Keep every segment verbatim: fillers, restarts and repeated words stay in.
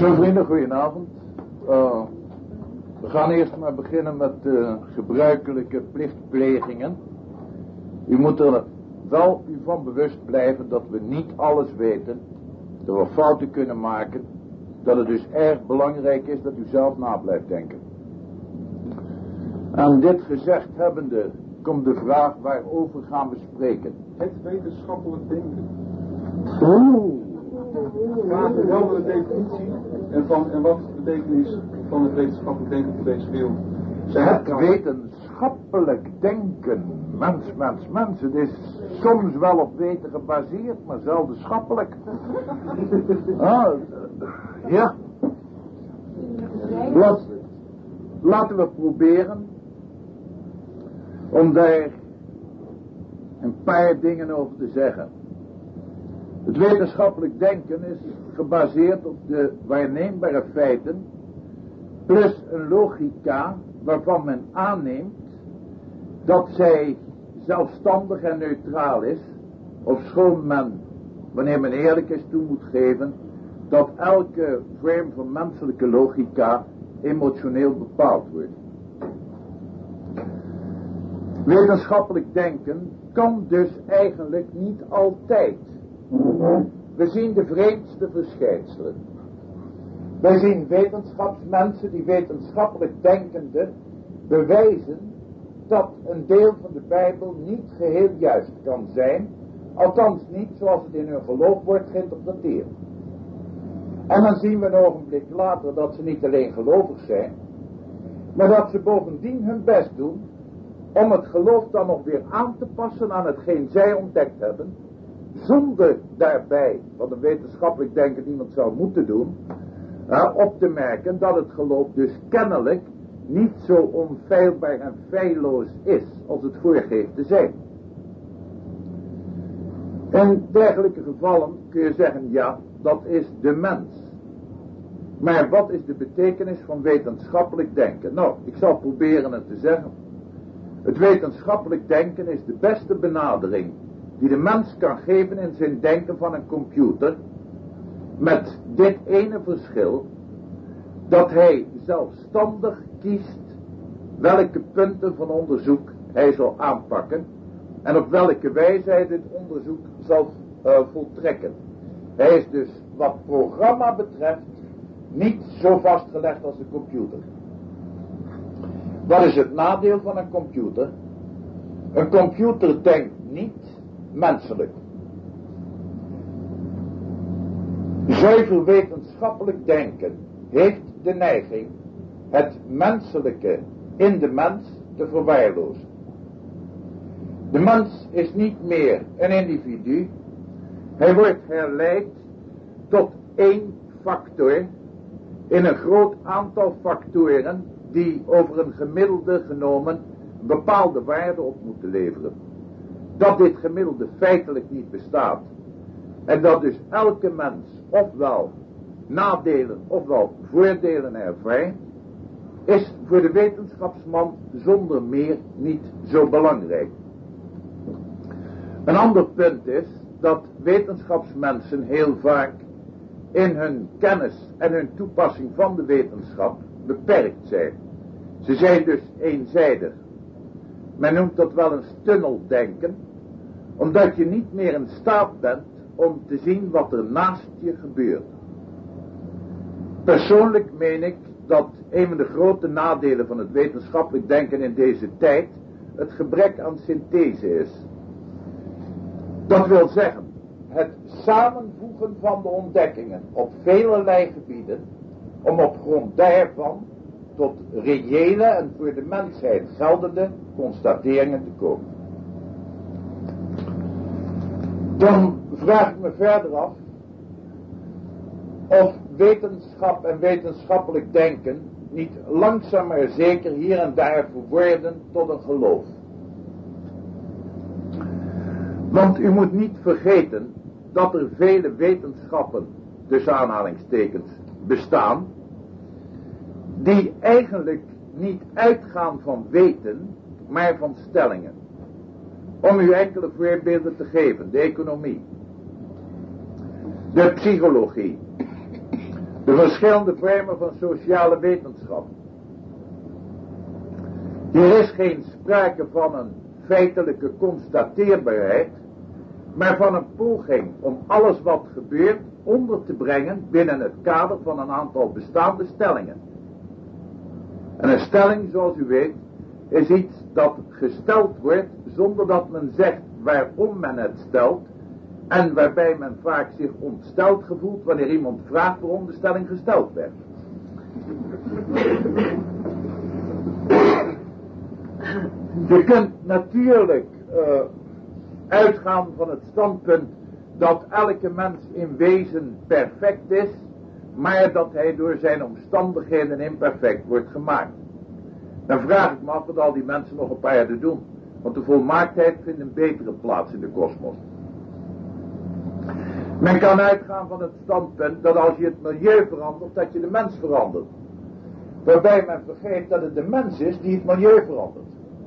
Zo vrienden, goedenavond. Uh, we gaan eerst maar beginnen met de gebruikelijke plichtplegingen. U moet er wel u van bewust blijven dat we niet alles weten, dat we fouten kunnen maken, dat het dus erg belangrijk is dat u zelf na blijft denken. En dit gezegd hebbende komt de vraag waarover gaan we spreken. Het wetenschappelijk denken. Oeh. Vraag u wel de definitie en, van, en wat de betekenis van het wetenschappelijk denken voor deze wereld. Het wetenschappelijk denken, mens, mens, mens, het is soms wel op weten gebaseerd, maar zelden schappelijk. Ah, ja. Laat, laten we proberen om daar een paar dingen over te zeggen. Het wetenschappelijk denken is gebaseerd op de waarneembare feiten plus een logica waarvan men aanneemt dat zij zelfstandig en neutraal is, ofschoon men, wanneer men eerlijk is, toe moet geven dat elke vorm van menselijke logica emotioneel bepaald wordt. Wetenschappelijk denken kan dus eigenlijk niet altijd. We zien de vreemdste verschijnselen. Wij zien wetenschapsmensen die wetenschappelijk denkende bewijzen dat een deel van de Bijbel niet geheel juist kan zijn, althans niet zoals het in hun geloof wordt geïnterpreteerd. En dan zien we een ogenblik later dat ze niet alleen gelovig zijn, maar dat ze bovendien hun best doen om het geloof dan nog weer aan te passen aan hetgeen zij ontdekt hebben, zonder daarbij, wat een wetenschappelijk denken iemand zou moeten doen, uh, op te merken dat het geloof dus kennelijk niet zo onfeilbaar en feilloos is als het voorgeeft te zijn. In dergelijke gevallen kun je zeggen, ja, dat is de mens. Maar wat is de betekenis van wetenschappelijk denken? Nou, ik zal proberen het te zeggen. Het wetenschappelijk denken is de beste benadering die de mens kan geven in zijn denken van een computer, met dit ene verschil, dat hij zelfstandig kiest welke punten van onderzoek hij zal aanpakken en op welke wijze hij dit onderzoek zal uh, voltrekken. Hij is dus wat programma betreft niet zo vastgelegd als een computer. Wat is het nadeel van een computer? Een computer denkt niet menselijk. Zuiver wetenschappelijk denken heeft de neiging het menselijke in de mens te verwaarlozen. De mens is niet meer een individu. Hij wordt herleid tot één factor in een groot aantal factoren die over een gemiddelde genomen bepaalde waarde op moeten leveren. Dat dit gemiddelde feitelijk niet bestaat en dat dus elke mens ofwel nadelen ofwel voordelen ervaart, is voor de wetenschapsman zonder meer niet zo belangrijk. Een ander punt is dat wetenschapsmensen heel vaak in hun kennis en hun toepassing van de wetenschap beperkt zijn. Ze zijn dus eenzijdig. Men noemt dat wel eens tunneldenken, omdat je niet meer in staat bent om te zien wat er naast je gebeurt. Persoonlijk meen ik dat een van de grote nadelen van het wetenschappelijk denken in deze tijd het gebrek aan synthese is. Dat wil zeggen, het samenvoegen van de ontdekkingen op velelei gebieden, om op grond daarvan tot reële en voor de mensheid geldende constateringen te komen. Dan vraag ik me verder af of wetenschap en wetenschappelijk denken niet langzaam maar zeker hier en daar verworden tot een geloof. Want u moet niet vergeten dat er vele wetenschappen, tussen aanhalingstekens, bestaan, die eigenlijk niet uitgaan van weten, maar van stellingen. Om u enkele voorbeelden te geven: de economie, de psychologie, De verschillende vormen van sociale wetenschap. Hier is geen sprake van een feitelijke constateerbaarheid, maar van een poging om alles wat gebeurt onder te brengen binnen het kader van een aantal bestaande stellingen. En een stelling, zoals u weet, is iets dat gesteld wordt zonder dat men zegt waarom men het stelt en waarbij men vaak zich ontsteld gevoelt wanneer iemand vraagt waarom de stelling gesteld werd. Je kunt natuurlijk uh, uitgaan van het standpunt dat elke mens in wezen perfect is, maar dat hij door zijn omstandigheden imperfect wordt gemaakt. Dan vraag ik me af wat al die mensen nog op aarde doen, want de volmaaktheid vindt een betere plaats in de kosmos. Men kan uitgaan van het standpunt dat als je het milieu verandert, dat je de mens verandert. Waarbij men vergeet dat het de mens is die het milieu verandert.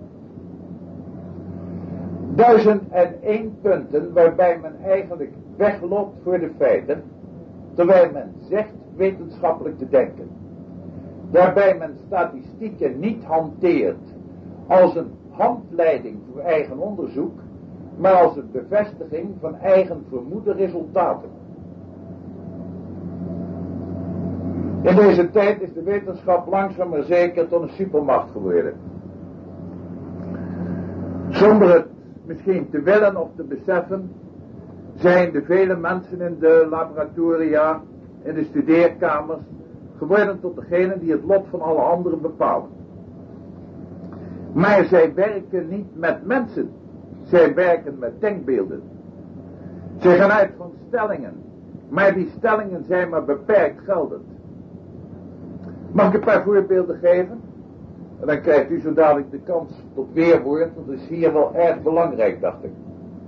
Duizend en één punten waarbij men eigenlijk wegloopt voor de feiten, terwijl men zegt wetenschappelijk te denken. Waarbij men statistieken niet hanteert als een handleiding voor eigen onderzoek, maar als een bevestiging van eigen vermoede resultaten. In deze tijd is de wetenschap langzaam maar zeker tot een supermacht geworden. Zonder het misschien te willen of te beseffen, zijn de vele mensen in de laboratoria, in de studeerkamers, geworden tot degenen die het lot van alle anderen bepalen. Maar zij werken niet met mensen, zij werken met denkbeelden. Zij gaan uit van stellingen, maar die stellingen zijn maar beperkt geldend. Mag ik een paar voorbeelden geven? En dan krijgt u zo dadelijk de kans tot weerwoord, want dat is hier wel erg belangrijk, dacht ik.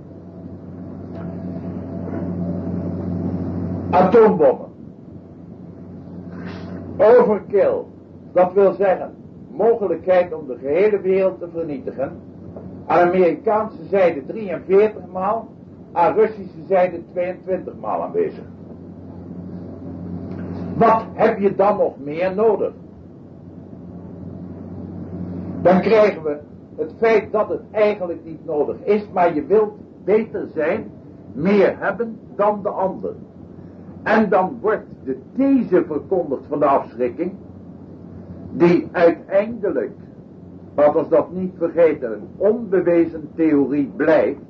Atoombommen. Overkill, dat wil zeggen, mogelijkheid om de gehele wereld te vernietigen. Aan Amerikaanse zijde drieënveertig maal, aan Russische zijde tweeëntwintig maal aanwezig. Wat heb je dan nog meer nodig? Dan krijgen we het feit dat het eigenlijk niet nodig is, maar je wilt beter zijn, meer hebben dan de ander. En dan wordt de these verkondigd van de afschrikking, die uiteindelijk, laten we dat niet vergeten, een onbewezen theorie blijft.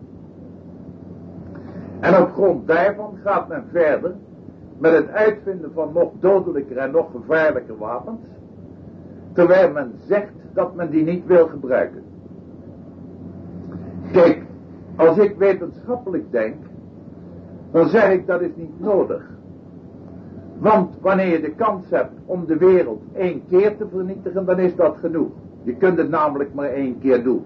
En op grond daarvan gaat men verder met het uitvinden van nog dodelijker en nog gevaarlijker wapens, terwijl men zegt dat men die niet wil gebruiken. Kijk, als ik wetenschappelijk denk, dan zeg ik dat is niet nodig. Want wanneer je de kans hebt om de wereld één keer te vernietigen, dan is dat genoeg. Je kunt het namelijk maar één keer doen.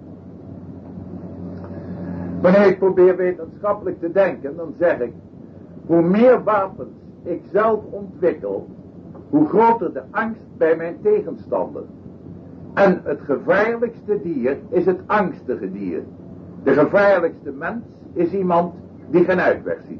Wanneer ik probeer wetenschappelijk te denken, dan zeg ik, hoe meer wapens ik zelf ontwikkel, hoe groter de angst bij mijn tegenstander. En het gevaarlijkste dier is het angstige dier. De gevaarlijkste mens is iemand die geen uitweg ziet.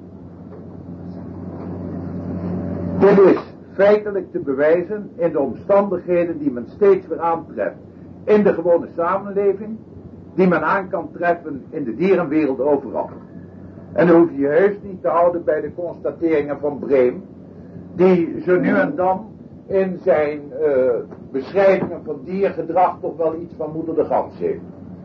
Dit is feitelijk te bewijzen in de omstandigheden die men steeds weer aantreft in de gewone samenleving, die men aan kan treffen in de dierenwereld overal. En dan hoef je je heus niet te houden bij de constateringen van Brehm, die zo nu en dan in zijn uh, beschrijvingen van diergedrag toch wel iets van moeder de gans heeft.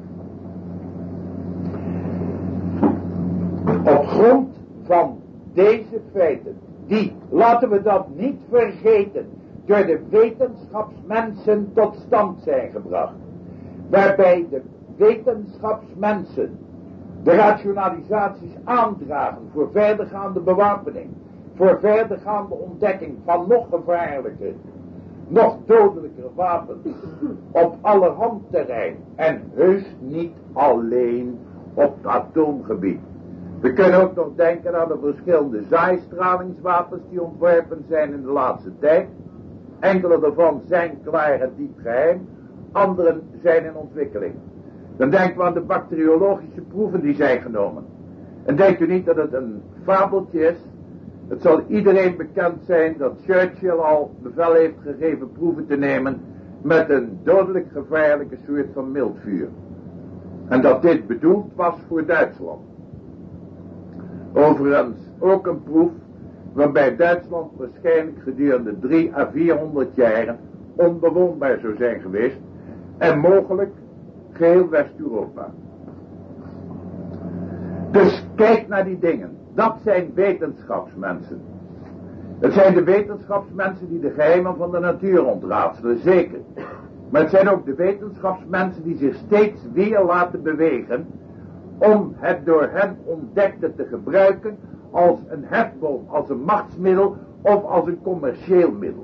Op grond van deze feiten, die, laten we dat niet vergeten, door de wetenschapsmensen tot stand zijn gebracht, waarbij de wetenschapsmensen de rationalisaties aandragen voor verdergaande bewapening, voor verdergaande ontdekking van nog gevaarlijker, nog dodelijker wapens op allerhand terrein en heus niet alleen op het atoomgebied. We kunnen ook nog denken aan de verschillende zaaistralingswapens die ontworpen zijn in de laatste tijd. Enkele daarvan zijn klaar en diep geheim, anderen zijn in ontwikkeling. Dan denken we aan de bacteriologische proeven die zijn genomen. En denkt u niet dat het een fabeltje is Het zal iedereen bekend zijn dat Churchill al bevel heeft gegeven proeven te nemen met een dodelijk gevaarlijke soort van mildvuur. En dat dit bedoeld was voor Duitsland. Overigens ook een proef waarbij Duitsland waarschijnlijk gedurende drie à vierhonderd jaren onbewoonbaar zou zijn geweest en mogelijk geheel West-Europa. Dus kijk naar die dingen. Dat zijn wetenschapsmensen. Het zijn de wetenschapsmensen die de geheimen van de natuur ontraadselen, zeker. Maar het zijn ook de wetenschapsmensen die zich steeds weer laten bewegen om het door hen ontdekte te gebruiken als een hefboom, als een machtsmiddel of als een commercieel middel.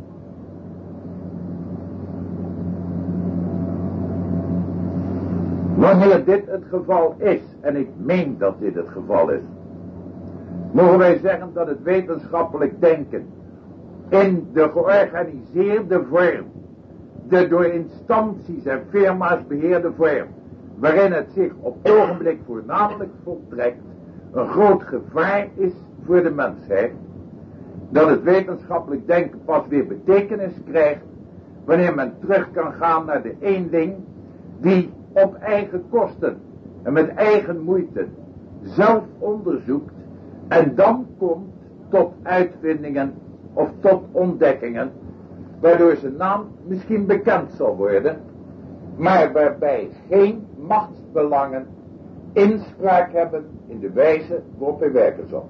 Wanneer dit het geval is, en ik meen dat dit het geval is, mogen wij zeggen dat het wetenschappelijk denken in de georganiseerde vorm, de door instanties en firma's beheerde vorm, waarin het zich op het ogenblik voornamelijk voltrekt, een groot gevaar is voor de mensheid, dat het wetenschappelijk denken pas weer betekenis krijgt wanneer men terug kan gaan naar de eenling die op eigen kosten en met eigen moeite zelf onderzoekt en dan komt tot uitvindingen of tot ontdekkingen waardoor zijn naam misschien bekend zal worden, maar waarbij geen machtsbelangen inspraak hebben in de wijze waarop hij werken zal.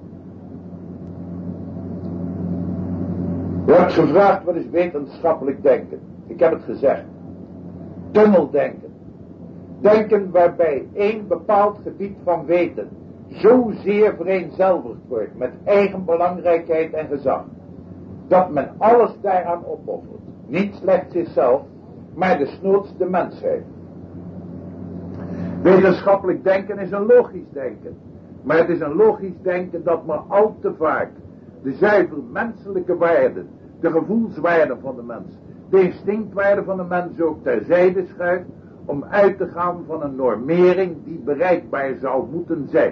U hebt gevraagd wat is wetenschappelijk denken. Ik heb het gezegd. Tunneldenken. Denken waarbij één bepaald gebied van weten zozeer vereenzelvigd wordt met eigen belangrijkheid en gezag, dat men alles daaraan opoffert. Niet slechts zichzelf, maar desnoods de mensheid. Wetenschappelijk denken is een logisch denken. Maar het is een logisch denken dat maar al te vaak de zuiver menselijke waarden, de gevoelswaarden van de mens, de instinktwaarden van de mens ook terzijde schuift om uit te gaan van een normering die bereikbaar zou moeten zijn.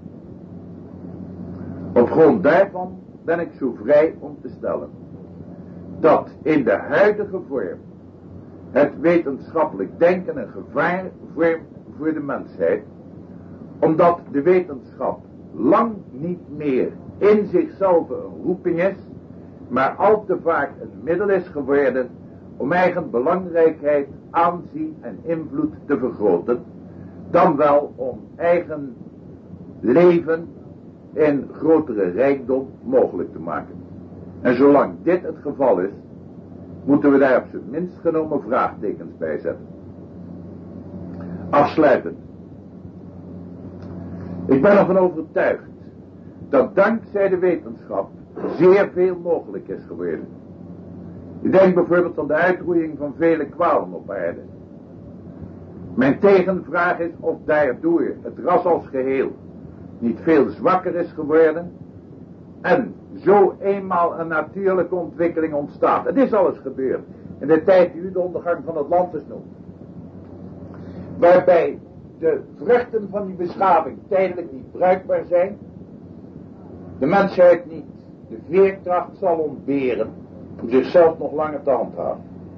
Op grond daarvan ben ik zo vrij om te stellen dat in de huidige vorm het wetenschappelijk denken een gevaar vormt voor de mensheid, omdat de wetenschap lang niet meer in zichzelf een roeping is, maar al te vaak een middel is geworden om eigen belangrijkheid, aanzien en invloed te vergroten, dan wel om eigen leven in grotere rijkdom mogelijk te maken. En zolang dit het geval is, moeten we daar op zijn minst genomen vraagtekens bij zetten. Afsluitend. Ik ben ervan overtuigd dat dankzij de wetenschap zeer veel mogelijk is geworden. Ik denk bijvoorbeeld aan de uitroeiing van vele kwalen op aarde. Mijn tegenvraag is of daardoor het ras als geheel niet veel zwakker is geworden en zo eenmaal een natuurlijke ontwikkeling ontstaat. Het is alles gebeurd in de tijd die u de ondergang van het land is noemt. Waarbij de vruchten van die beschaving tijdelijk niet bruikbaar zijn, de mensheid niet de veerkracht zal ontberen om zichzelf nog langer te handhaven.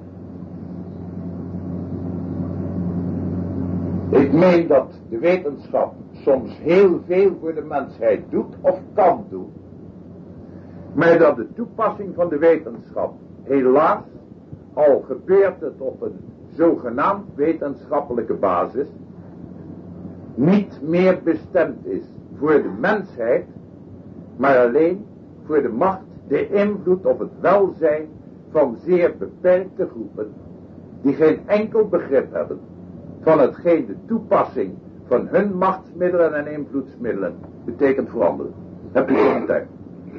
Ik meen dat de wetenschap soms heel veel voor de mensheid doet of kan doen, maar dat de toepassing van de wetenschap helaas, al gebeurt het op een zogenaamd wetenschappelijke basis, niet meer bestemd is voor de mensheid, maar alleen voor de macht, de invloed op het welzijn van zeer beperkte groepen, die geen enkel begrip hebben van hetgeen de toepassing van hun machtsmiddelen en invloedsmiddelen betekent voor anderen. Heb je zo'n tijd?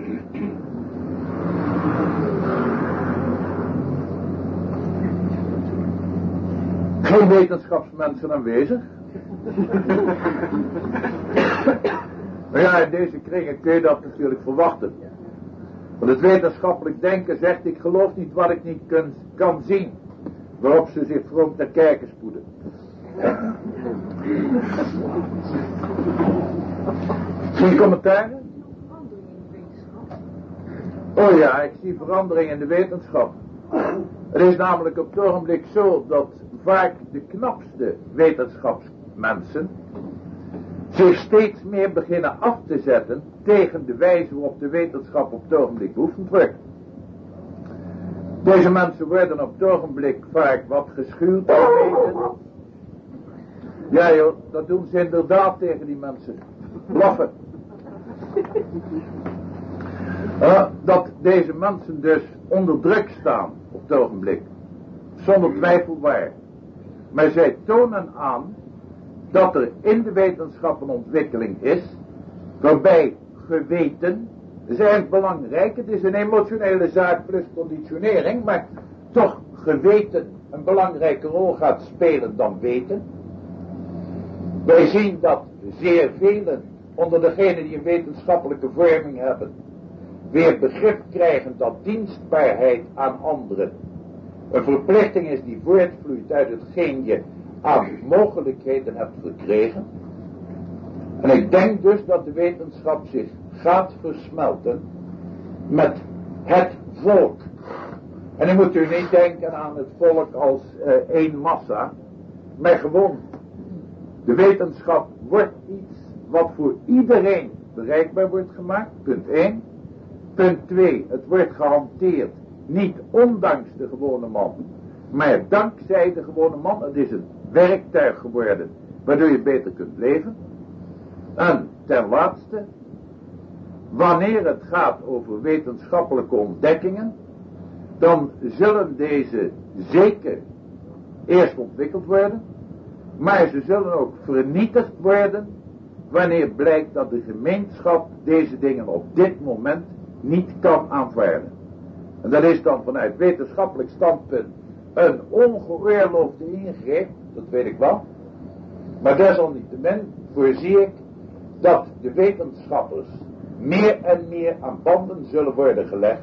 Geen wetenschapsmensen aanwezig? Maar ja, in deze kringen kun je dat natuurlijk verwachten. Want het wetenschappelijk denken zegt, ik geloof niet wat ik niet kan, kan zien. Waarop ze zich vroom ter kerke spoeden. Geen commentaren? Oh ja, ik zie verandering in de wetenschap. Het is namelijk op het ogenblik zo dat vaak de knapste wetenschapsmensen zich steeds meer beginnen af te zetten tegen de wijze waarop de wetenschap op het ogenblik beoefend wordt. Deze mensen worden op het ogenblik vaak wat geschuwd door weten. Ja joh, dat doen ze inderdaad tegen die mensen. Blaffen. Uh, dat deze mensen dus onder druk staan op het ogenblik. Zonder twijfel waar. Maar zij tonen aan dat er in de wetenschap een ontwikkeling is waarbij geweten, dat is eigenlijk belangrijk, het is een emotionele zaak plus conditionering, maar toch geweten een belangrijke rol gaat spelen dan weten. Wij zien dat zeer velen onder degenen die een wetenschappelijke vorming hebben weer begrip krijgen dat dienstbaarheid aan anderen een verplichting is die voortvloeit uit hetgeen je aan mogelijkheden hebt gekregen. En ik denk dus dat de wetenschap zich gaat versmelten met het volk. En dan moet u niet denken aan het volk als uh, één massa, maar gewoon de wetenschap wordt iets wat voor iedereen bereikbaar wordt gemaakt, punt één. Punt twee, het wordt gehanteerd niet ondanks de gewone man, maar dankzij de gewone man. Het is een werktuig geworden waardoor je beter kunt leven. En ten laatste, wanneer het gaat over wetenschappelijke ontdekkingen, dan zullen deze zeker eerst ontwikkeld worden, maar ze zullen ook vernietigd worden wanneer blijkt dat de gemeenschap deze dingen op dit moment niet kan aanvaarden. En dat is dan vanuit wetenschappelijk standpunt een ongeoorloofde ingreep, dat weet ik wel. Maar desalniettemin voorzie ik dat de wetenschappers meer en meer aan banden zullen worden gelegd.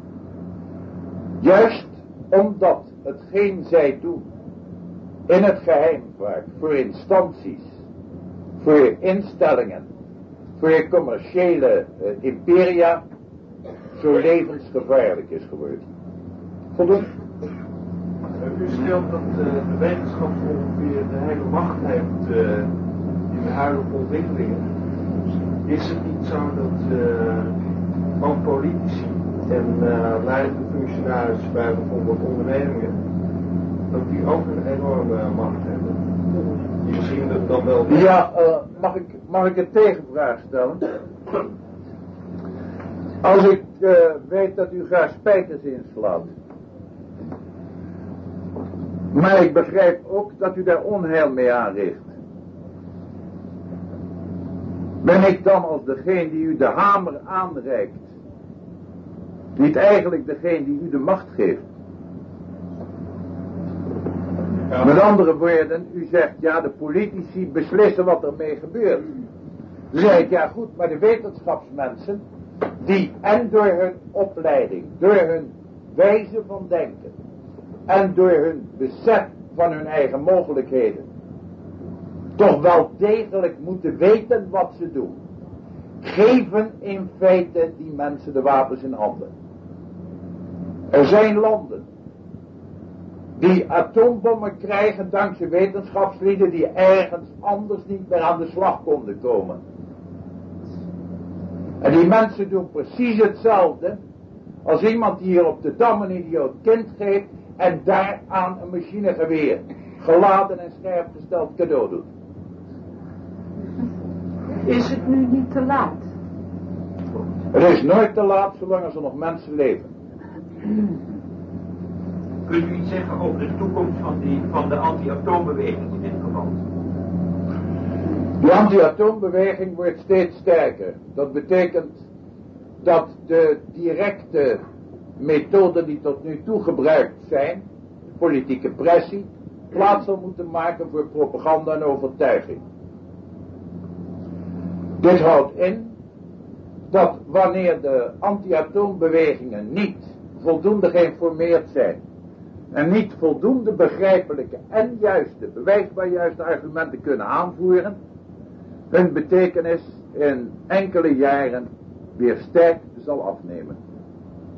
Juist omdat hetgeen zij doen in het geheim vaak voor instanties, voor instellingen, voor commerciële uh, imperia zo levensgevaarlijk is geworden. Voldoende? U stelt dat uh, de wetenschap ongeveer de hele macht heeft uh, in de huidige ontwikkelingen. Is het niet zo dat uh, ook politici en uh, leidende functionarissen bij bijvoorbeeld ondernemingen, dat die ook een enorme macht hebben? Die misschien dat dan wel... Ja, uh, mag, ik, mag ik een tegenvraag stellen? Als ik uh, weet dat u graag spijkers inslaat, maar ik begrijp ook dat u daar onheil mee aanricht, ben ik dan als degene die u de hamer aanreikt niet eigenlijk degene die u de macht geeft? Ja. Met andere woorden, u zegt ja, de politici beslissen wat ermee gebeurt. Dan zeg ik ja goed, maar de wetenschapsmensen die en door hun opleiding, door hun wijze van denken en door hun besef van hun eigen mogelijkheden toch wel degelijk moeten weten wat ze doen, geven in feite die mensen de wapens in handen. Er zijn landen die atoombommen krijgen dankzij wetenschapslieden die ergens anders niet meer aan de slag konden komen. En die mensen doen precies hetzelfde als iemand die hier op de Dam een idioot kind geeft en daaraan een machinegeweer geladen en scherp gesteld cadeau doet. Is het nu niet te laat? Het is nooit te laat zolang er nog mensen leven. Kunt u iets zeggen over de toekomst van, die, van de anti-atoombeweging in dit verband? De anti-atoombeweging wordt steeds sterker. Dat betekent dat de directe methoden die tot nu toe gebruikt zijn, politieke pressie, plaats zal moeten maken voor propaganda en overtuiging. Dit houdt in dat wanneer de anti-atoombewegingen niet voldoende geïnformeerd zijn en niet voldoende begrijpelijke en juiste, bewijsbaar juiste argumenten kunnen aanvoeren, hun betekenis in enkele jaren weer sterk zal afnemen.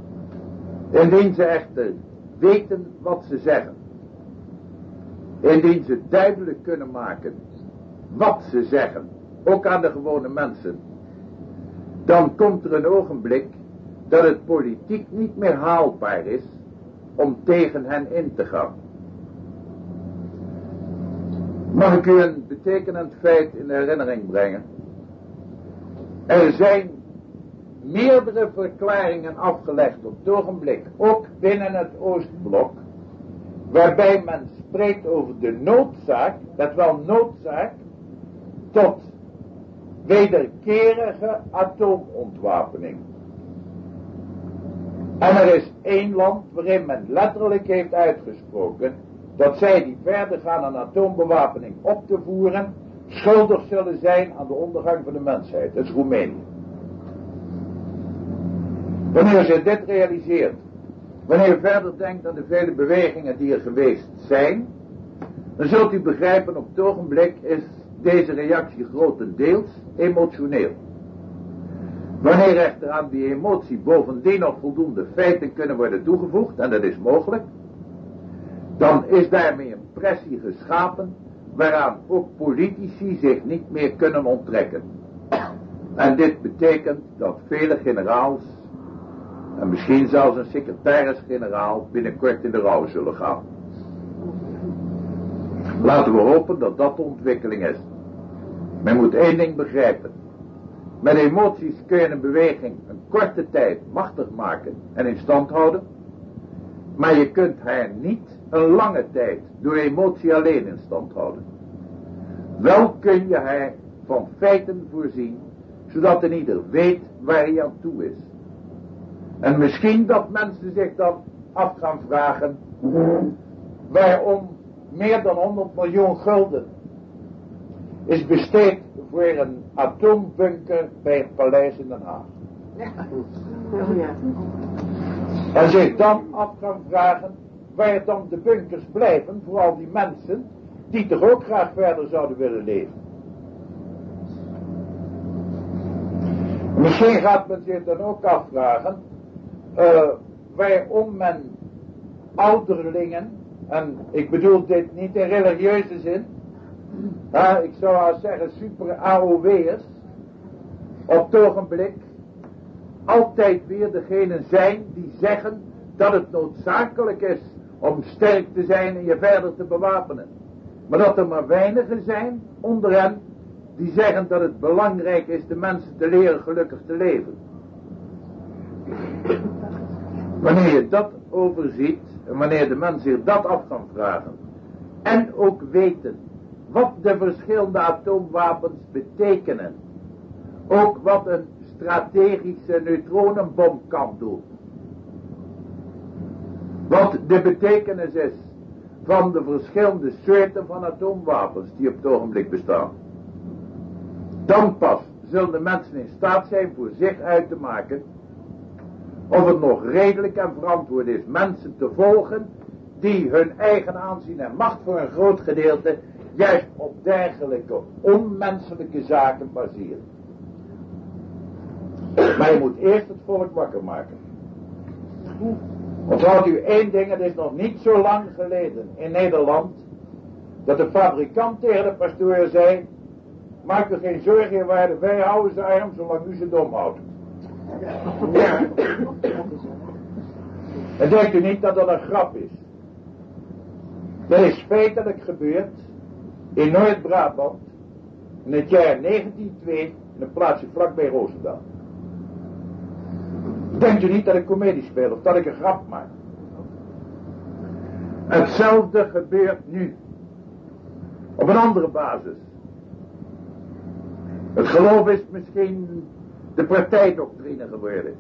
Indien ze echter weten wat ze zeggen, indien ze duidelijk kunnen maken wat ze zeggen, ook aan de gewone mensen, dan komt er een ogenblik dat het politiek niet meer haalbaar is om tegen hen in te gaan. Mag ik u een betekenend feit in herinnering brengen? Er zijn meerdere verklaringen afgelegd op het ogenblik, ook binnen het Oostblok, waarbij men spreekt over de noodzaak, dat wel noodzaak, tot wederkerige atoomontwapening. En er is één land waarin men letterlijk heeft uitgesproken dat zij die verder gaan aan atoombewapening op te voeren, schuldig zullen zijn aan de ondergang van de mensheid. Dat is Roemenië. Wanneer je dit realiseert, wanneer je verder denkt aan de vele bewegingen die er geweest zijn, dan zult u begrijpen, op het ogenblik is deze reactie grotendeels emotioneel. Wanneer echter aan die emotie bovendien nog voldoende feiten kunnen worden toegevoegd, en dat is mogelijk, dan is daarmee een pressie geschapen waaraan ook politici zich niet meer kunnen onttrekken. En dit betekent dat vele generaals, en misschien zelfs een secretaris-generaal, binnenkort in de rouw zullen gaan. Laten we hopen dat dat de ontwikkeling is. Men moet één ding begrijpen. Met emoties kun je een beweging een korte tijd machtig maken en in stand houden. Maar je kunt haar niet een lange tijd door emotie alleen in stand houden. Wel kun je haar van feiten voorzien, zodat een ieder weet waar hij aan toe is. En misschien dat mensen zich dan af gaan vragen waarom meer dan honderd miljoen gulden is besteed voor een atoombunker bij het paleis in Den Haag. Ja. Oh, ja. En zich dan af gaan vragen waar dan de bunkers blijven voor al die mensen die toch ook graag verder zouden willen leven. Misschien gaat men zich dan ook afvragen uh, waarom men ouderlingen, en ik bedoel dit niet in religieuze zin, uh, ik zou al zeggen super A O W'ers, op het ogenblik altijd weer degene zijn die zeggen dat het noodzakelijk is om sterk te zijn en je verder te bewapenen. Maar dat er maar weinigen zijn onder hen die zeggen dat het belangrijk is de mensen te leren gelukkig te leven. Wanneer je dat overziet en wanneer de mensen zich dat af gaan vragen en ook weten wat de verschillende atoomwapens betekenen, ook wat een strategische neutronenbom kan doen, wat de betekenis is van de verschillende soorten van atoomwapens die op het ogenblik bestaan, dan pas zullen de mensen in staat zijn voor zich uit te maken of het nog redelijk en verantwoord is mensen te volgen die hun eigen aanzien en macht voor een groot gedeelte juist op dergelijke onmenselijke zaken baseren. Maar je moet eerst het volk wakker maken. Onthoud u één ding, het is nog niet zo lang geleden in Nederland dat de fabrikant tegen de pastoor zei: maak er geen zorgen, in waarde, wij houden ze arm zolang u ze dom houdt. Ja. En denkt u niet dat dat een grap is. Dat is feitelijk gebeurd in Noord-Brabant in het jaar negentien twee in een plaatsje vlakbij Roosendaal. Denkt u niet dat ik komedie speel of dat ik een grap maak. Hetzelfde gebeurt nu. Op een andere basis. Het geloof is misschien de partijdoctrine geworden.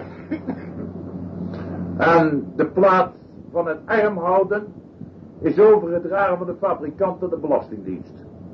En de plaats van het arm houden is overgedragen van de fabrikant tot de Belastingdienst.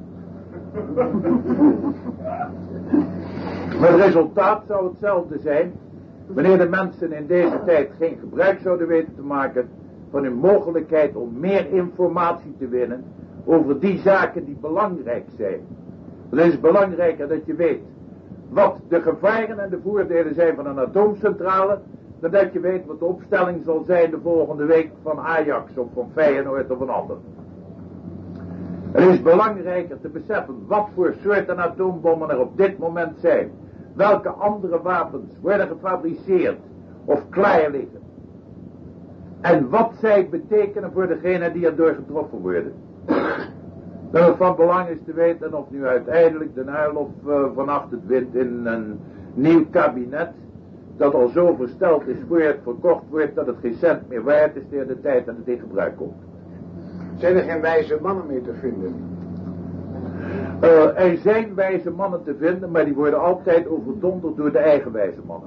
Maar het resultaat zou hetzelfde zijn wanneer de mensen in deze tijd geen gebruik zouden weten te maken van hun mogelijkheid om meer informatie te winnen over die zaken die belangrijk zijn. Het is belangrijker dat je weet wat de gevaren en de voordelen zijn van een atoomcentrale nadat je weet wat de opstelling zal zijn de volgende week van Ajax of van Feyenoord of een ander. Het is belangrijker te beseffen wat voor soorten atoombommen er op dit moment zijn. Welke andere wapens worden gefabriceerd of klaar liggen. En wat zij betekenen voor degenen die erdoor getroffen worden. Dat het van belang is te weten of nu uiteindelijk de Uyl of uh, vannacht het wint in een nieuw kabinet. Dat al zo versteld is voor het verkocht wordt dat het geen cent meer waard is tegen de tijd dat het in gebruik komt. Zijn er geen wijze mannen meer te vinden? Uh, er zijn wijze mannen te vinden, maar die worden altijd overdonderd door de eigen wijze mannen.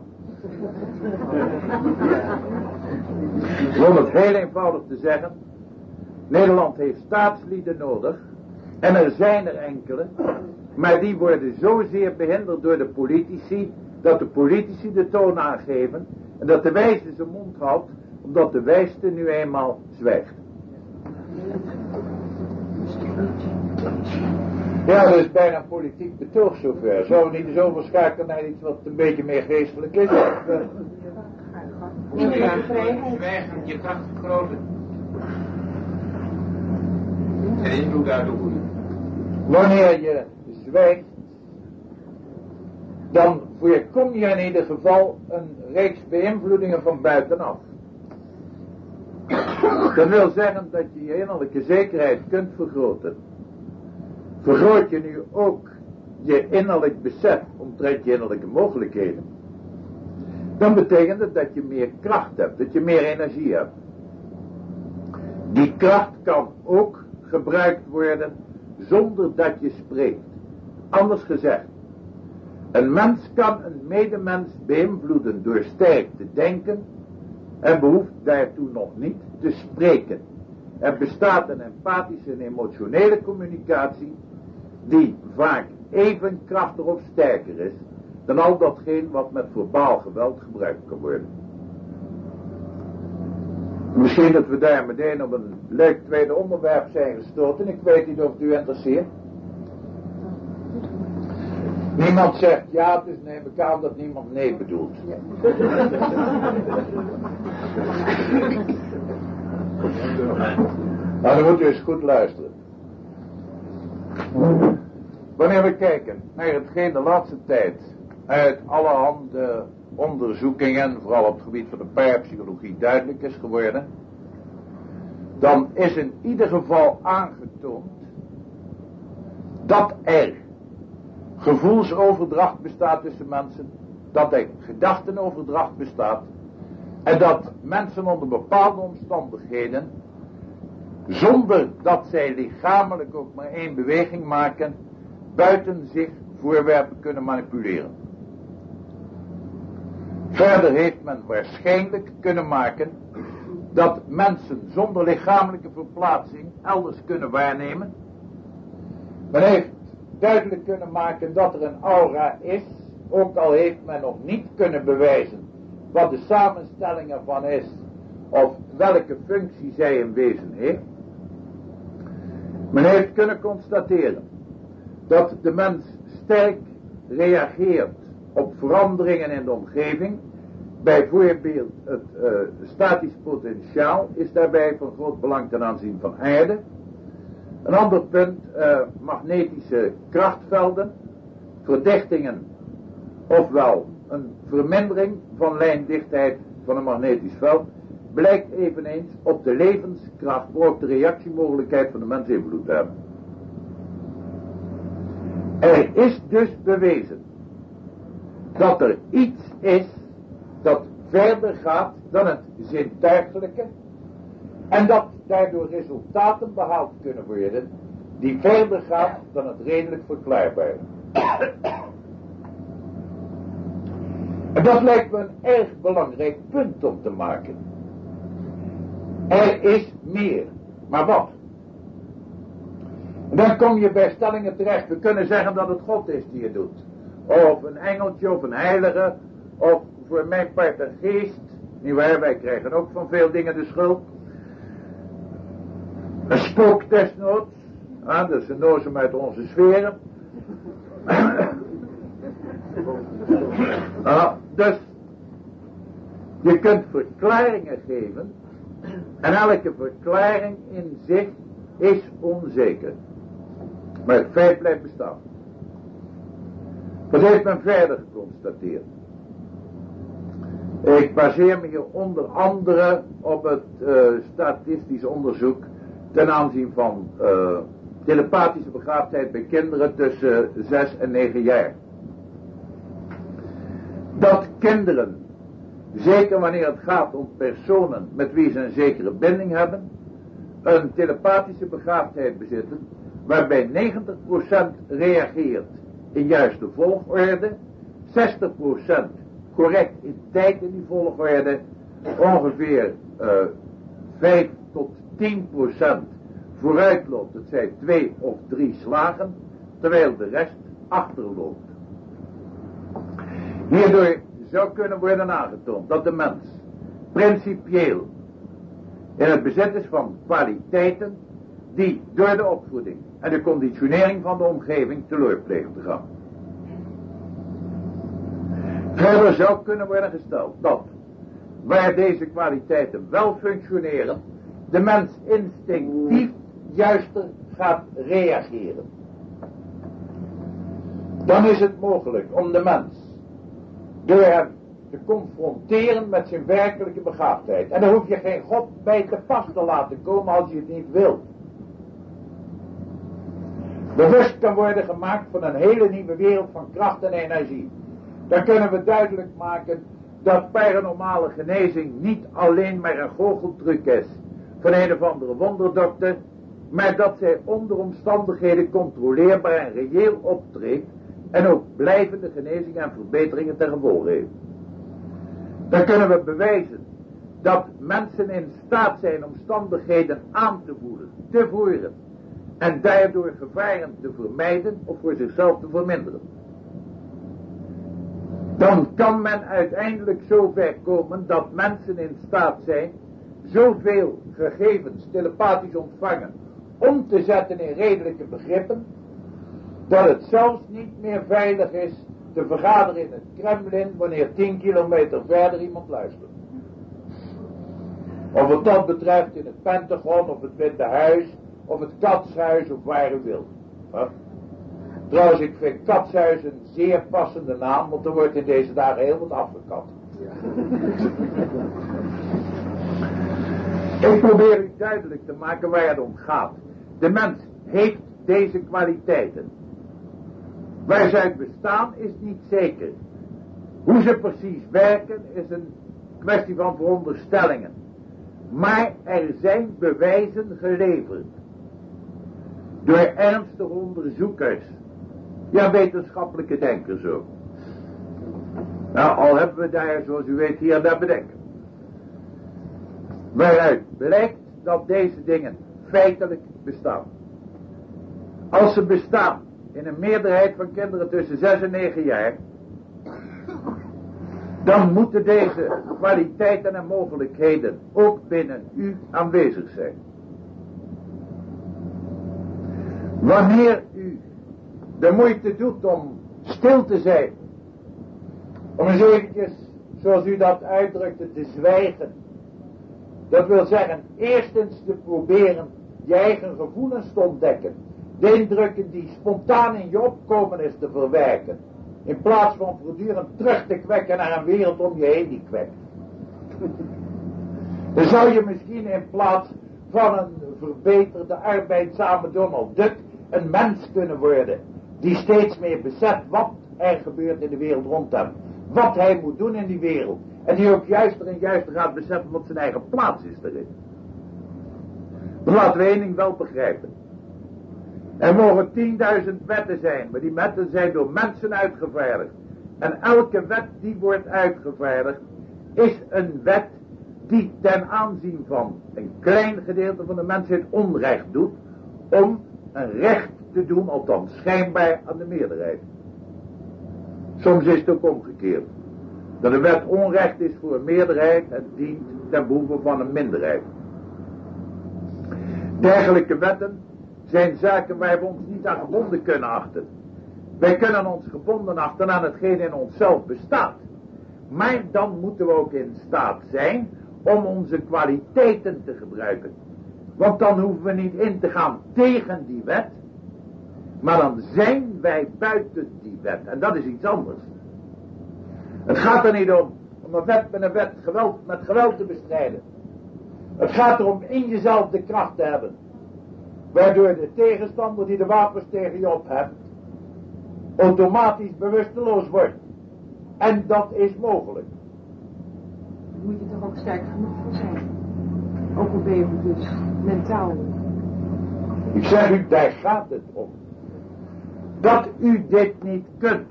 Om het heel eenvoudig te zeggen, Nederland heeft staatslieden nodig, en er zijn er enkele, maar die worden zozeer behinderd door de politici, dat de politici de toon aangeven, en dat de wijze zijn mond houdt, omdat de wijste nu eenmaal zwijgt. Ja, dat is bijna een politiek betoog zover. Zouden we niet eens overschakelen naar iets wat een beetje meer geestelijk is? Zwijgen je kracht vergroten. En invloed uitoefenen. Wanneer je zwijgt, dan voorkom je in ieder geval een reeks beïnvloedingen van buitenaf. Dat wil zeggen dat je je innerlijke zekerheid kunt vergroten. Vergroot je nu ook je innerlijk besef omtrent je innerlijke mogelijkheden, dan betekent het dat je meer kracht hebt, dat je meer energie hebt. Die kracht kan ook gebruikt worden zonder dat je spreekt. Anders gezegd, een mens kan een medemens beïnvloeden door sterk te denken en behoeft daartoe nog niet te spreken. Er bestaat een empathische en emotionele communicatie die vaak even krachtig of sterker is dan al datgene wat met verbaal geweld gebruikt kan worden. Misschien dat we daar meteen op een leuk tweede onderwerp zijn gestoten. Ik weet niet of het u interesseert. Niemand zegt ja, dus neem ik aan dat niemand nee bedoelt. Nou, dan moet u eens goed luisteren. Wanneer we kijken naar hetgeen de laatste tijd uit allerhande onderzoekingen, vooral op het gebied van de parapsychologie, duidelijk is geworden, dan is in ieder geval aangetoond dat er gevoelsoverdracht bestaat tussen mensen, dat er gedachtenoverdracht bestaat en dat mensen onder bepaalde omstandigheden, zonder dat zij lichamelijk ook maar één beweging maken, buiten zich voorwerpen kunnen manipuleren. Verder heeft men waarschijnlijk kunnen maken dat mensen zonder lichamelijke verplaatsing elders kunnen waarnemen. Men heeft duidelijk kunnen maken dat er een aura is, ook al heeft men nog niet kunnen bewijzen wat de samenstelling ervan is of welke functie zij in wezen heeft. Men heeft kunnen constateren dat de mens sterk reageert op veranderingen in de omgeving. Bijvoorbeeld het uh, statisch potentiaal is daarbij van groot belang ten aanzien van aarde. Een ander punt, uh, magnetische krachtvelden, verdichtingen, ofwel een vermindering van lijndichtheid van een magnetisch veld, blijkt eveneens op de levenskracht, maar ook de reactiemogelijkheid van de mens invloed te hebben. Er is dus bewezen dat er iets is dat verder gaat dan het zintuigelijke en dat daardoor resultaten behaald kunnen worden die verder gaat dan het redelijk verklaarbare. En dat lijkt me een erg belangrijk punt om te maken. Er is meer, maar wat? En dan kom je bij stellingen terecht. We kunnen zeggen dat het God is die het doet. Of een engeltje, of een heilige, of voor mijn part een geest. Nietwaar, wij krijgen ook van veel dingen de schuld. Een spook desnoods. Ah, dat is een nozem uit onze sferen. ah, dus, Je kunt verklaringen geven en elke verklaring in zich is onzeker. Maar het feit blijft bestaan. Wat heeft men verder geconstateerd? Ik baseer me hier onder andere op het uh, statistisch onderzoek ten aanzien van uh, telepathische begaafdheid bij kinderen tussen zes en negen jaar. Dat kinderen, zeker wanneer het gaat om personen met wie ze een zekere binding hebben, een telepathische begaafdheid bezitten, waarbij negentig procent reageert in juiste volgorde, zestig procent correct in tijd in die volgorde, ongeveer uh, vijf tot tien procent vooruitloopt, het zij twee of drie slagen, terwijl de rest achterloopt. Hierdoor zou kunnen worden aangetoond dat de mens principieel in het bezit is van kwaliteiten die door de opvoeding en de conditionering van de omgeving teloor plegen te gaan. Verder zou kunnen worden gesteld dat, waar deze kwaliteiten wel functioneren, de mens instinctief juister gaat reageren. Dan is het mogelijk om de mens door hem te confronteren met zijn werkelijke begaafdheid. En daar hoef je geen God bij te pas te laten komen als je het niet wilt. Bewust kan worden gemaakt van een hele nieuwe wereld van kracht en energie. Dan kunnen we duidelijk maken dat paranormale genezing niet alleen maar een goocheltruc is van een of andere wonderdokter, maar dat zij onder omstandigheden controleerbaar en reëel optreedt en ook blijvende genezingen en verbeteringen ten gevolge heeft. Dan kunnen we bewijzen dat mensen in staat zijn omstandigheden aan te voelen, te voeren en daardoor gevaren te vermijden of voor zichzelf te verminderen. Dan kan men uiteindelijk zo ver komen dat mensen in staat zijn zoveel gegevens telepathisch ontvangen om te zetten in redelijke begrippen, dat het zelfs niet meer veilig is te vergaderen in het Kremlin wanneer tien kilometer verder iemand luistert. Of wat dat betreft in het Pentagon of het Witte Huis of het Katshuis of waar u wilt. Huh? Trouwens, ik vind Katshuis een zeer passende naam, want er wordt in deze dagen heel wat afgekat. Ja. Ik probeer u duidelijk te maken waar het om gaat. De mens heeft deze kwaliteiten. Waar ze uit bestaan is niet zeker. Hoe ze precies werken is een kwestie van veronderstellingen. Maar er zijn bewijzen geleverd. Door ernstige onderzoekers. Ja, wetenschappelijke denkers ook. Nou, al hebben we daar, zoals u weet, hier naar bedenken. Waaruit blijkt dat deze dingen feitelijk bestaan. Als ze bestaan in een meerderheid van kinderen tussen zes en negen jaar, dan moeten deze kwaliteiten en mogelijkheden ook binnen u aanwezig zijn. Wanneer u de moeite doet om stil te zijn, om eens eventjes, zoals u dat uitdrukte, te zwijgen, dat wil zeggen eerstens te proberen je eigen gevoelens te ontdekken, de indrukken die spontaan in je opkomen is te verwerken, in plaats van voortdurend terug te kwekken naar een wereld om je heen die kwekt. Dan zou je misschien in plaats van een verbeterde arbeidzame Donald Duck een mens kunnen worden, die steeds meer beseft wat er gebeurt in de wereld rond hem, wat hij moet doen in die wereld, en die ook juister en juister gaat beseffen wat zijn eigen plaats is erin. Maar laten we één ding wel begrijpen. Er mogen tienduizend wetten zijn, maar die wetten zijn door mensen uitgevaardigd. En elke wet die wordt uitgevaardigd, is een wet die ten aanzien van een klein gedeelte van de mensheid onrecht doet, om een recht te doen, althans schijnbaar, aan de meerderheid. Soms is het ook omgekeerd. Dat een wet onrecht is voor een meerderheid en dient ten behoeve van een minderheid. Dergelijke wetten zijn zaken waar we ons niet aan gebonden kunnen achten. Wij kunnen ons gebonden achten aan hetgeen in onszelf bestaat. Maar dan moeten we ook in staat zijn om onze kwaliteiten te gebruiken. Want dan hoeven we niet in te gaan tegen die wet, maar dan zijn wij buiten die wet. En dat is iets anders. Het gaat er niet om, om een wet met een wet geweld, met geweld te bestrijden. Het gaat erom in jezelf de kracht te hebben, waardoor de tegenstander die de wapens tegen je op hebt, automatisch bewusteloos wordt. En dat is mogelijk. Daar moet je toch ook sterk genoeg voor zijn. Ook al ben je dus mentaal. Ik zeg u, daar gaat het om. Dat u dit niet kunt,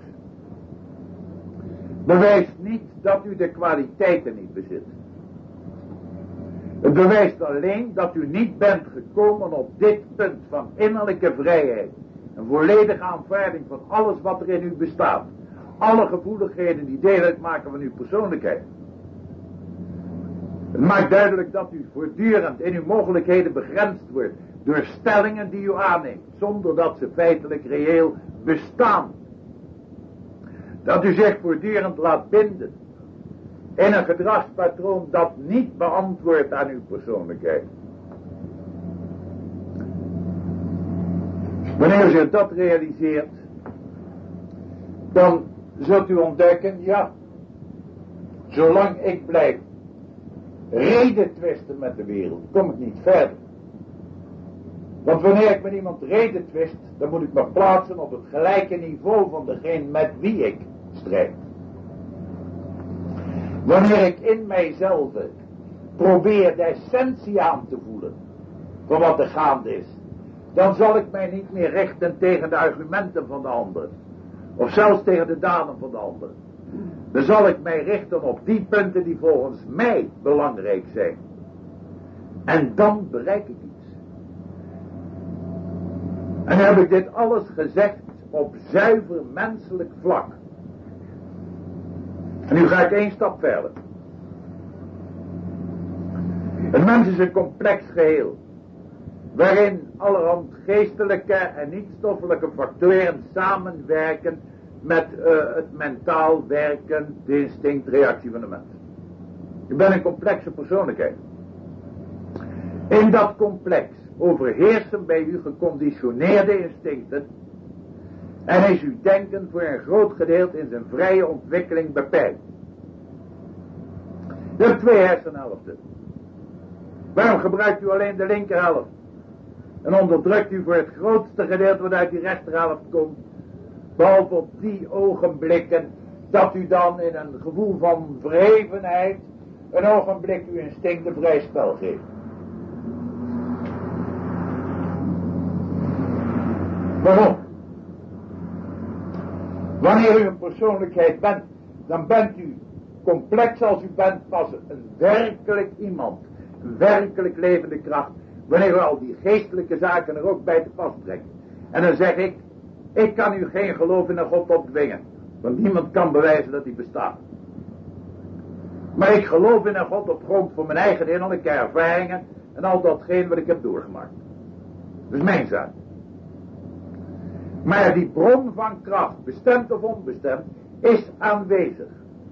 bewijst niet dat u de kwaliteiten niet bezit. Het bewijst alleen dat u niet bent gekomen op dit punt van innerlijke vrijheid. Een volledige aanvaarding van alles wat er in u bestaat. Alle gevoeligheden die deel uitmaken van uw persoonlijkheid. Het maakt duidelijk dat u voortdurend in uw mogelijkheden begrensd wordt door stellingen die u aanneemt, zonder dat ze feitelijk reëel bestaan. Dat u zich voortdurend laat binden in een gedragspatroon dat niet beantwoordt aan uw persoonlijkheid. Wanneer u zich dat realiseert, dan zult u ontdekken, ja, zolang ik blijf reden twisten met de wereld, kom ik niet verder. Want wanneer ik met iemand reden twist, dan moet ik me plaatsen op het gelijke niveau van degene met wie ik strijd. Wanneer ik in mijzelf probeer de essentie aan te voelen van wat er gaande is, dan zal ik mij niet meer richten tegen de argumenten van de ander, of zelfs tegen de daden van de ander. Dan zal ik mij richten op die punten die volgens mij belangrijk zijn. En dan bereik ik iets. En dan heb ik dit alles gezegd op zuiver menselijk vlak. En nu ga ik één stap verder. Een mens is een complex geheel, waarin allerhand geestelijke en niet-stoffelijke factoren samenwerken met uh, het mentaal werken, de instinctreactie van de mens. Je bent een complexe persoonlijkheid. In dat complex overheersen bij u geconditioneerde instincten en is uw denken voor een groot gedeelte in zijn vrije ontwikkeling beperkt. U hebt twee hersenhelften. Waarom gebruikt u alleen de linkerhelft? En onderdrukt u voor het grootste gedeelte wat uit die rechterhelft komt, behalve op die ogenblikken dat u dan in een gevoel van verhevenheid een ogenblik uw instincten vrij spel geeft. Waarom? Wanneer u een persoonlijkheid bent, dan bent u complex als u bent pas een werkelijk iemand, een werkelijk levende kracht, wanneer u al die geestelijke zaken er ook bij te pas brengt. En dan zeg ik, ik kan u geen geloof in een God opdwingen, want niemand kan bewijzen dat hij bestaat. Maar ik geloof in een God op grond van mijn eigen innerlijke ervaringen en al datgene wat ik heb doorgemaakt. Dat is mijn zaak. Maar die bron van kracht, bestemd of onbestemd, is aanwezig.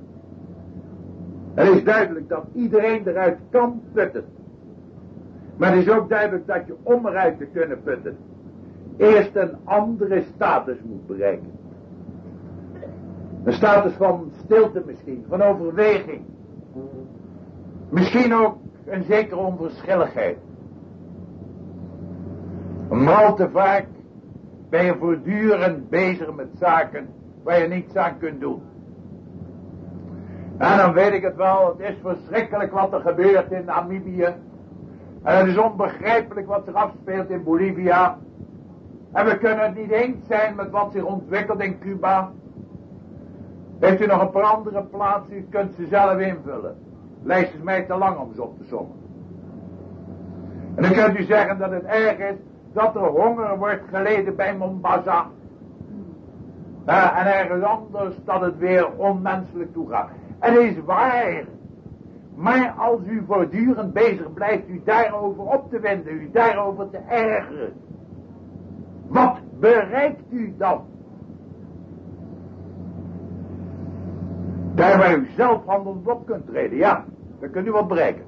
Het is duidelijk dat iedereen eruit kan putten. Maar het is ook duidelijk dat je om eruit te kunnen putten eerst een andere status moet bereiken. Een status van stilte misschien, van overweging. Misschien ook een zekere onverschilligheid. Maar al te vaak ben je voortdurend bezig met zaken waar je niets aan kunt doen. En dan weet ik het wel, het is verschrikkelijk wat er gebeurt in Namibië. En het is onbegrijpelijk wat zich afspeelt in Bolivia. En we kunnen het niet eens zijn met wat zich ontwikkelt in Cuba. Heeft u nog een paar andere plaatsen, u kunt ze zelf invullen. Lijst is mij te lang om ze op te sommen. En dan kunt u zeggen dat het erg is dat er honger wordt geleden bij Mombasa. Uh, en ergens anders dat het weer onmenselijk toegaat. En het is waar. Maar als u voortdurend bezig blijft u daarover op te winden, u daarover te ergeren, wat bereikt u dan? Daar waar u zelf handelend op kunt treden, ja, dan kunt u wat bereiken.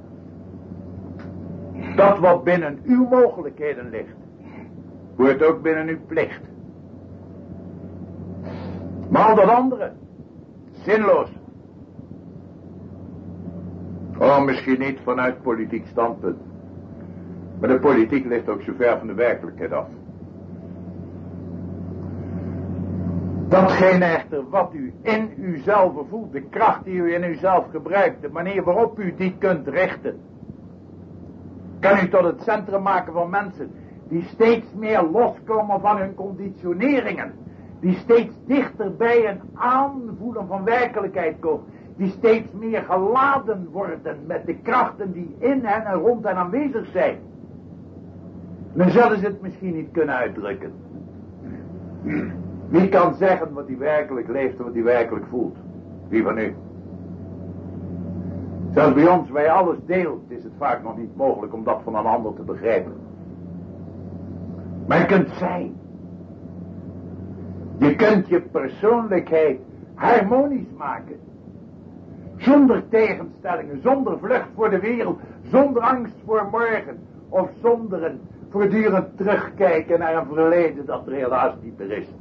Dat wat binnen uw mogelijkheden ligt, hoort ook binnen uw plicht. Maar al dat andere, zinloos. Oh, misschien niet vanuit politiek standpunt. Maar de politiek ligt ook zo ver van de werkelijkheid af. Datgene echter wat u in uzelf voelt, de kracht die u in uzelf gebruikt, de manier waarop u die kunt richten, kan u tot het centrum maken van mensen die steeds meer loskomen van hun conditioneringen, die steeds dichter bij een aanvoelen van werkelijkheid komen, die steeds meer geladen worden met de krachten die in hen en rond hen aanwezig zijn. Dan zullen ze het misschien niet kunnen uitdrukken. Wie kan zeggen wat hij werkelijk leeft en wat hij werkelijk voelt? Wie van u? Zelfs bij ons, waar je alles deelt, is het vaak nog niet mogelijk om dat van een ander te begrijpen. Maar je kunt zijn. Je kunt je persoonlijkheid harmonisch maken. Zonder tegenstellingen, zonder vlucht voor de wereld, zonder angst voor morgen. Of zonder een voortdurend terugkijken naar een verleden dat er helaas niet meer is.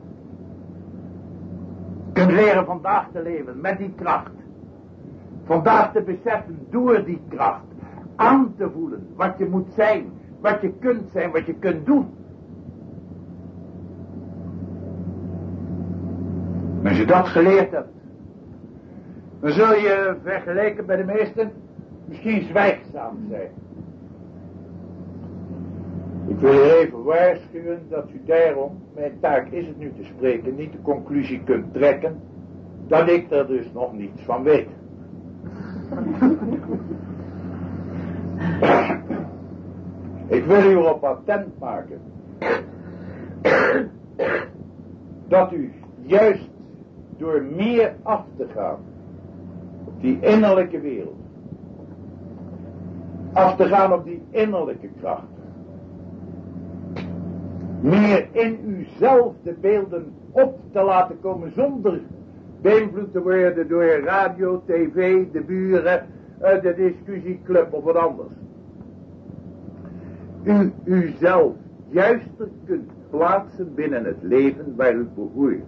Je kunt leren vandaag te leven met die kracht. Vandaag te beseffen door die kracht. Aan te voelen wat je moet zijn, wat je kunt zijn, wat je kunt doen. Als je dat geleerd hebt, dan zul je vergeleken bij de meesten misschien zwijgzaam zijn. Ik wil je even waarschuwen dat u daarom, mijn taak is het nu te spreken, niet de conclusie kunt trekken dat ik er dus nog niets van weet. Ik wil u erop attent maken dat u juist door meer af te gaan op die innerlijke wereld, af te gaan op die innerlijke kracht, meer in uzelf de beelden op te laten komen zonder beïnvloed te worden door radio, tv, de buren, de discussieclub of wat anders. U uzelf juister kunt plaatsen binnen het leven waar u behoort.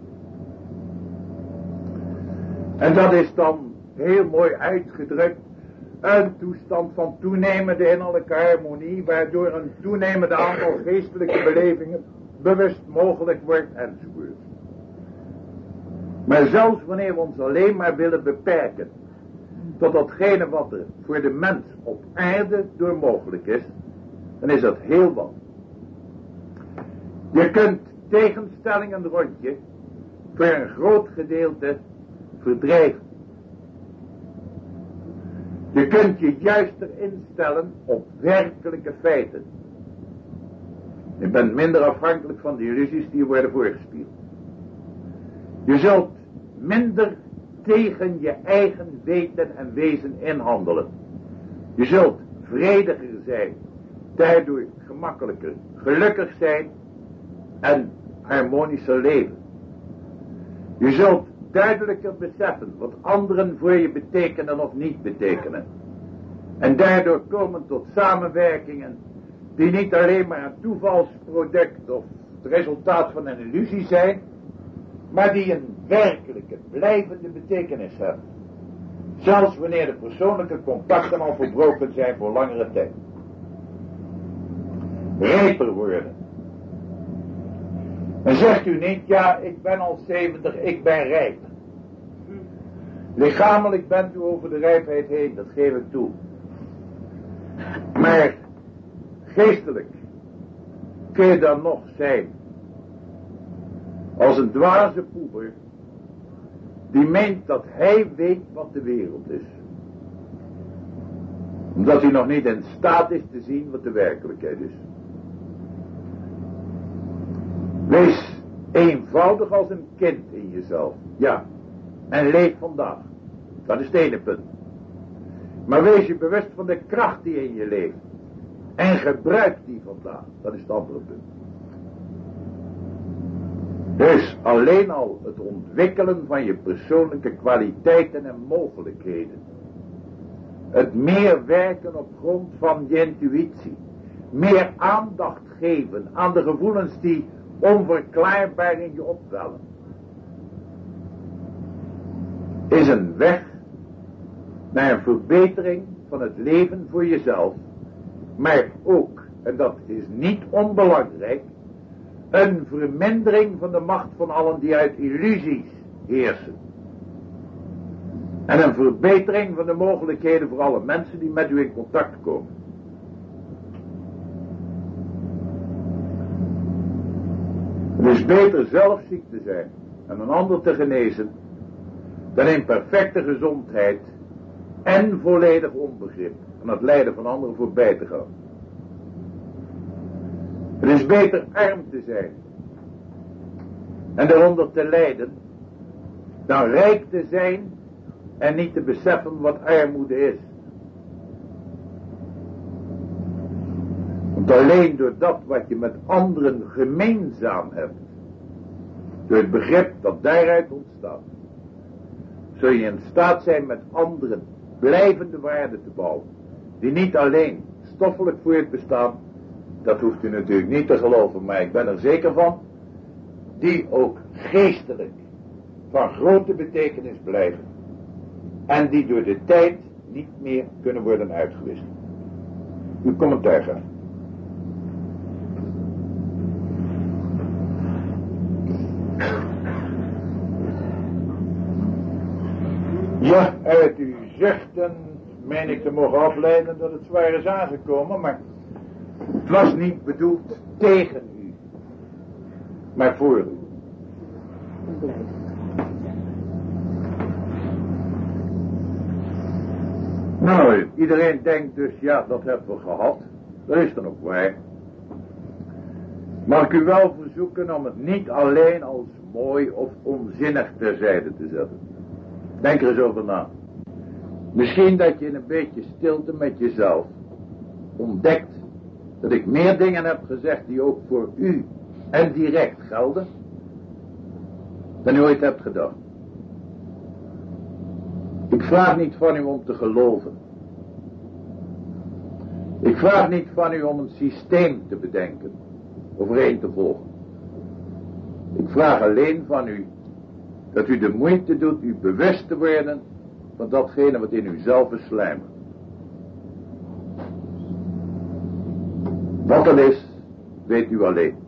En dat is dan heel mooi uitgedrukt een toestand van toenemende innerlijke harmonie, waardoor een toenemende aantal geestelijke belevingen bewust mogelijk wordt enzovoort. Maar zelfs wanneer we ons alleen maar willen beperken tot datgene wat er voor de mens op aarde door mogelijk is, dan is dat heel wat. Je kunt tegenstellingen rond je voor een groot gedeelte verdrijven. Je kunt je juister instellen op werkelijke feiten. Je bent minder afhankelijk van de illusies die je worden voorgespiegeld. Je zult minder tegen je eigen weten en wezen inhandelen. Je zult vrediger zijn, daardoor gemakkelijker, gelukkig zijn en harmonischer leven. Je zult duidelijker beseffen wat anderen voor je betekenen of niet betekenen. En daardoor komen tot samenwerkingen die niet alleen maar een toevalsproduct of het resultaat van een illusie zijn, maar die een werkelijke, blijvende betekenis hebben. Zelfs wanneer de persoonlijke contacten al verbroken zijn voor langere tijd. Rijper worden. En zegt u niet, ja, ik ben al zeventig, ik ben rijp. Lichamelijk bent u over de rijpheid heen, dat geef ik toe. Maar geestelijk kun je dan nog zijn als een dwaze poeber die meent dat hij weet wat de wereld is. Omdat hij nog niet in staat is te zien wat de werkelijkheid is. Wees eenvoudig als een kind in jezelf. Ja. En leef vandaag. Dat is het ene punt. Maar wees je bewust van de kracht die in je leeft. En gebruik die vandaag. Dat is het andere punt. Dus alleen al het ontwikkelen van je persoonlijke kwaliteiten en mogelijkheden. Het meer werken op grond van je intuïtie. Meer aandacht geven aan de gevoelens die onverklaarbaar in je opwellen. Is een weg naar een verbetering van het leven voor jezelf. Maar ook, en dat is niet onbelangrijk, een vermindering van de macht van allen die uit illusies heersen. En een verbetering van de mogelijkheden voor alle mensen die met u in contact komen. Het is beter zelf ziek te zijn en een ander te genezen, dan in perfecte gezondheid en volledig onbegrip aan het lijden van anderen voorbij te gaan. Het is beter arm te zijn en daaronder te lijden, dan rijk te zijn en niet te beseffen wat armoede is. Want alleen door dat wat je met anderen gemeenzaam hebt, door het begrip dat daaruit ontstaat, zul je in staat zijn met anderen blijvende waarden te bouwen, die niet alleen stoffelijk voortbestaan, dat hoeft u natuurlijk niet te geloven, maar ik ben er zeker van, die ook geestelijk van grote betekenis blijven en die door de tijd niet meer kunnen worden uitgewisseld. Uw commentaar graag. Ja, uit uw zuchten meen ik te mogen afleiden dat het zwaar is aangekomen, maar het was niet bedoeld tegen u, maar voor u. Nou, iedereen denkt dus, ja, dat hebben we gehad. Dat is dan ook waar. Mag ik u wel verzoeken om het niet alleen als mooi of onzinnig terzijde te zetten. Denk er eens over na. Misschien dat je in een beetje stilte met jezelf ontdekt dat ik meer dingen heb gezegd die ook voor u en direct gelden dan u ooit hebt gedacht. Ik vraag niet van u om te geloven. Ik vraag niet van u om een systeem te bedenken of er een te volgen. Ik vraag alleen van u dat u de moeite doet u bewust te worden van datgene wat in uzelf is sluimert. Wat dat is, weet u alleen.